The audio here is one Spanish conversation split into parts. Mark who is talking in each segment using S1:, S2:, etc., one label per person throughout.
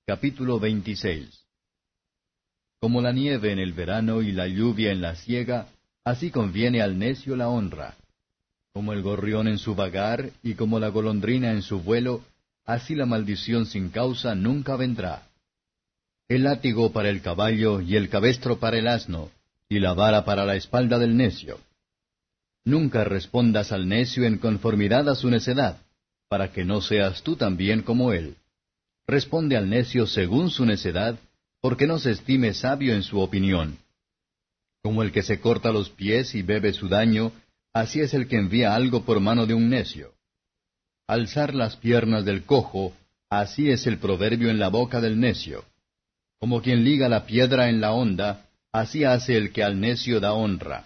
S1: Capítulo 26. Como la nieve en el verano y la lluvia en la siega, así conviene al necio la honra. Como el gorrión en su vagar y como la golondrina en su vuelo, así la maldición sin causa nunca vendrá. El látigo para el caballo y el cabestro para el asno, y la vara para la espalda del necio. Nunca respondas al necio en conformidad a su necedad, para que no seas tú también como él. Responde al necio según su necedad, porque no se estime sabio en su opinión. Como el que se corta los pies y bebe su daño, así es el que envía algo por mano de un necio. Alzar las piernas del cojo, así es el proverbio en la boca del necio. Como quien liga la piedra en la honda, así hace el que al necio da honra.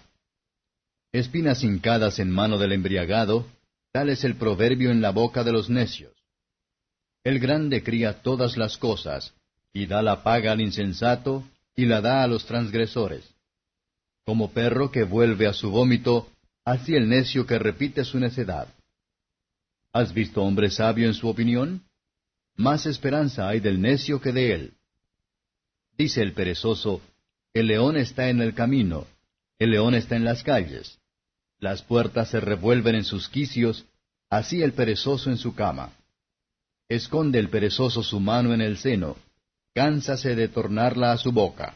S1: Espinas hincadas en mano del embriagado, tal es el proverbio en la boca de los necios. El grande cría todas las cosas, y da la paga al insensato, y la da a los transgresores. Como perro que vuelve a su vómito, así el necio que repite su necedad. ¿Has visto hombre sabio en su opinión? Más esperanza hay del necio que de él. Dice el perezoso, el león está en el camino, el león está en las calles. Las puertas se revuelven en sus quicios, así el perezoso en su cama. Esconde el perezoso su mano en el seno, cánsase de tornarla a su boca.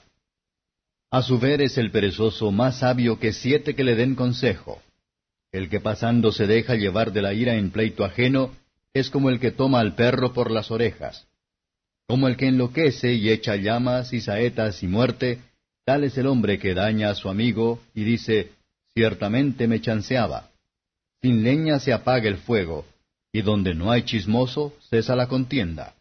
S1: A su ver es el perezoso más sabio que 7 que le den consejo. El que pasando se deja llevar de la ira en pleito ajeno, es como el que toma al perro por las orejas. Como el que enloquece y echa llamas y saetas y muerte, tal es el hombre que daña a su amigo y dice, ciertamente me chanceaba. Sin leña se apaga el fuego, y donde no hay chismoso, cesa la contienda.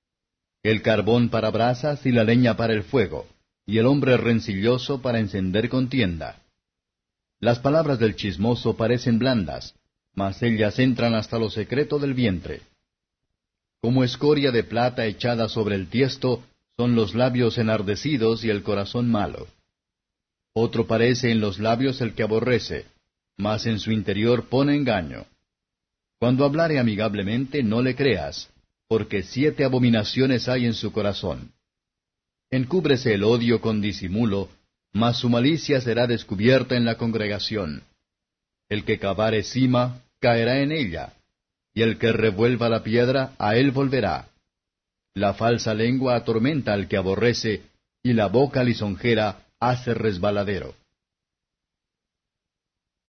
S1: El carbón para brasas y la leña para el fuego, y el hombre rencilloso para encender contienda. Las palabras del chismoso parecen blandas, mas ellas entran hasta lo secreto del vientre. Como escoria de plata echada sobre el tiesto, son los labios enardecidos y el corazón malo. Otro parece en los labios el que aborrece, mas en su interior pone engaño. Cuando hablare amigablemente, no le creas, porque 7 abominaciones hay en su corazón. Encúbrese el odio con disimulo, mas su malicia será descubierta en la congregación. El que cavare sima, caerá en ella, y el que revuelva la piedra, a él volverá. La falsa lengua atormenta al que aborrece, y la boca lisonjera hace resbaladero.